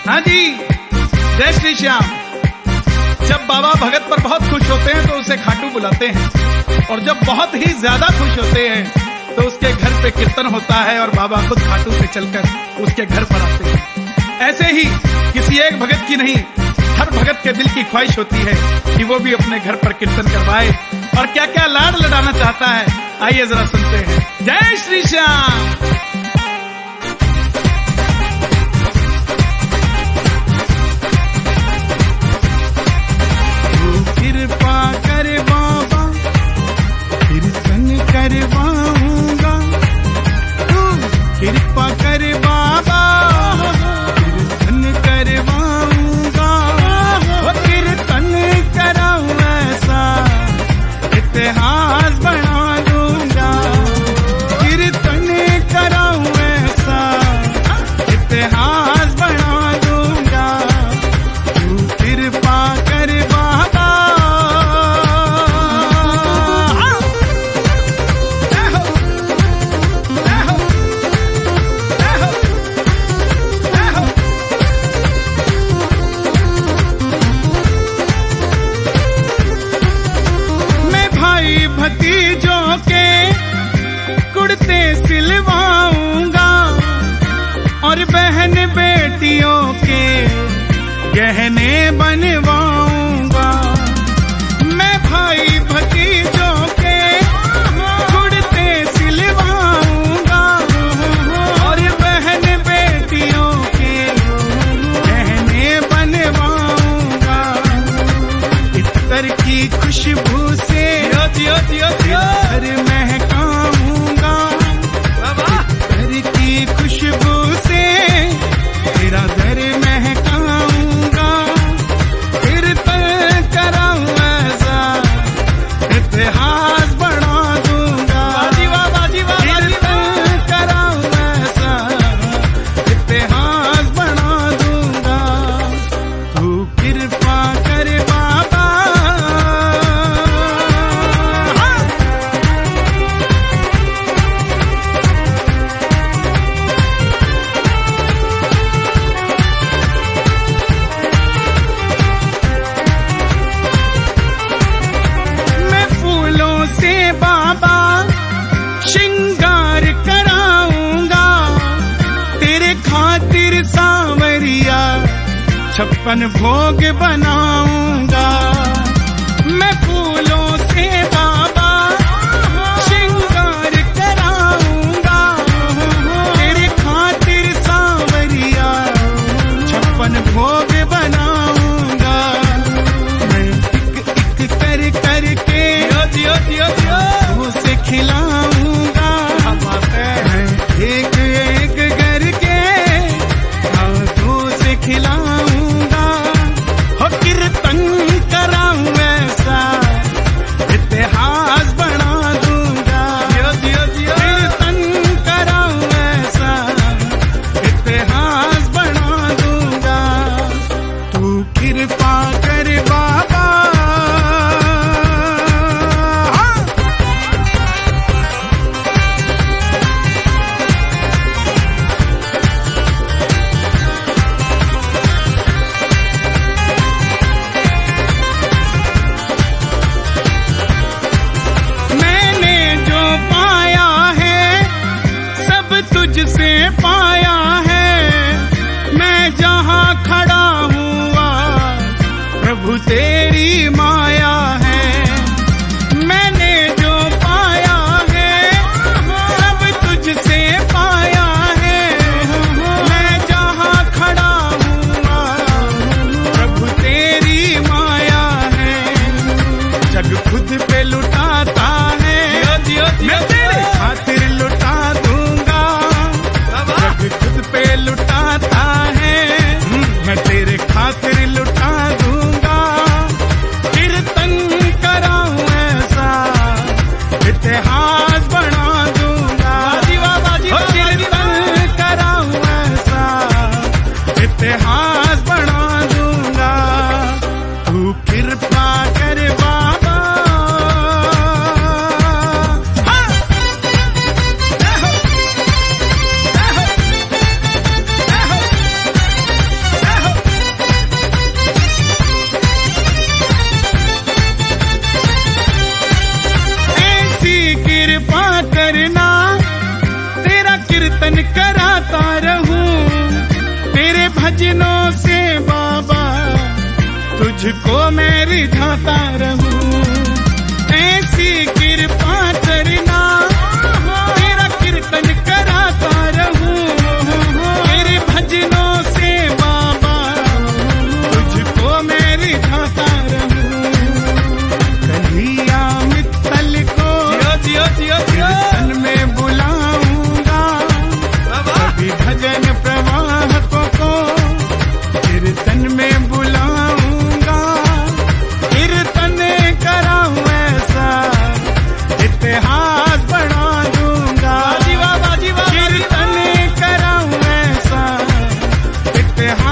हाँ जी, जय श्री श्याम। जब बाबा भगत पर बहुत खुश होते हैं तो उसे खाटू बुलाते हैं, और जब बहुत ही ज्यादा खुश होते हैं तो उसके घर पे कीर्तन होता है और बाबा खुद खाटू से चलकर उसके घर पर आते हैं। ऐसे ही किसी एक भगत की नहीं, हर भगत के दिल की ख्वाहिश होती है कि वो भी अपने घर पर कीर्तन करवाए, और क्या क्या लाड लड़ाना चाहता है, आइए जरा सुनते हैं। जय श्री श्याम। कृपा कर बाबा कीर्तन करवाऊंगा, तू कृपा कर बाबा कीर्तन करवाऊंगा, वो कीर्तन कराऊं ऐसा इतिहास बना दूंगा, कीर्तन कराऊं ऐसा इतिहास बना दूंगा, तू कृपा कर बाबा। भतीजों के कुर्ते सिलवाऊंगा और बहन बेटियों के गहने बनवाऊंगा। मैं भाई भतीजों के कुर्ते सिलवाऊंगा और बहन बेटियों के गहने बनवाऊंगा। इत्तर की खुशबू से घर महकाऊंगा, घर की खुशबू से तेरा घर महकाऊंगा, कीर्तन कराऊं ऐसा इतिहास बना दूंगा, कीर्तन कराऊं ऐसा इतिहास बना दूंगा, तू कृपा कर बाबा। बाबा श्रृंगार कराऊंगा, तेरे खातिर सांवरिया 56 भोग बनाऊंगा। मैं फूलों से बाबा श्रृंगार कराऊंगा, तेरे खातिर सांवरिया 56 भोग बनाऊंगा। मैं एक एक कर करके उसे खिलाऊंगा, एक एक करके उसे खिलाऊंगा, हो कीर्तन कराऊं ऐसा इतिहास बना दूंगा, कीर्तन कराऊं ऐसा इतिहास बना दूंगा, तू कृपा कर बाबा। तुझसे पाया है मैं जहां खड़ा हुआ, प्रभु तेरी माया है। मैंने जो पाया है सब तुझसे पाया है, मैं जहां खड़ा हुआ, प्रभु तेरी माया है। जग खुद पे लुटाता है, मैं तेरे खातिर लुटा दूंगा, खुद पे लुटाता है, मैं तेरे खातिर लुटा दूंगा, कीर्तन कराऊं ऐसा इतिहास बना दूंगा, कीर्तन कराऊं ऐसा इतिहास बना दूंगा, तू कृपा कर बाबा। भजनों से बाबा तुझको मैं रिझाता रहूं। ऐसी कृपा करना तेरा कीर्तन कराता रहूं। तेरे भजनों से बाबा तुझको मैं रिझाता रहूं। कन्हैया मित्तल को कीर्तन में बुलाऊंगा। सभी भजन प्रवाहकों को कीर्तन में बुलाऊंगा। कीर्तन कराऊं ऐसा इतिहास बना दूंगा। कीर्तन कराऊं ऐसा इतिहास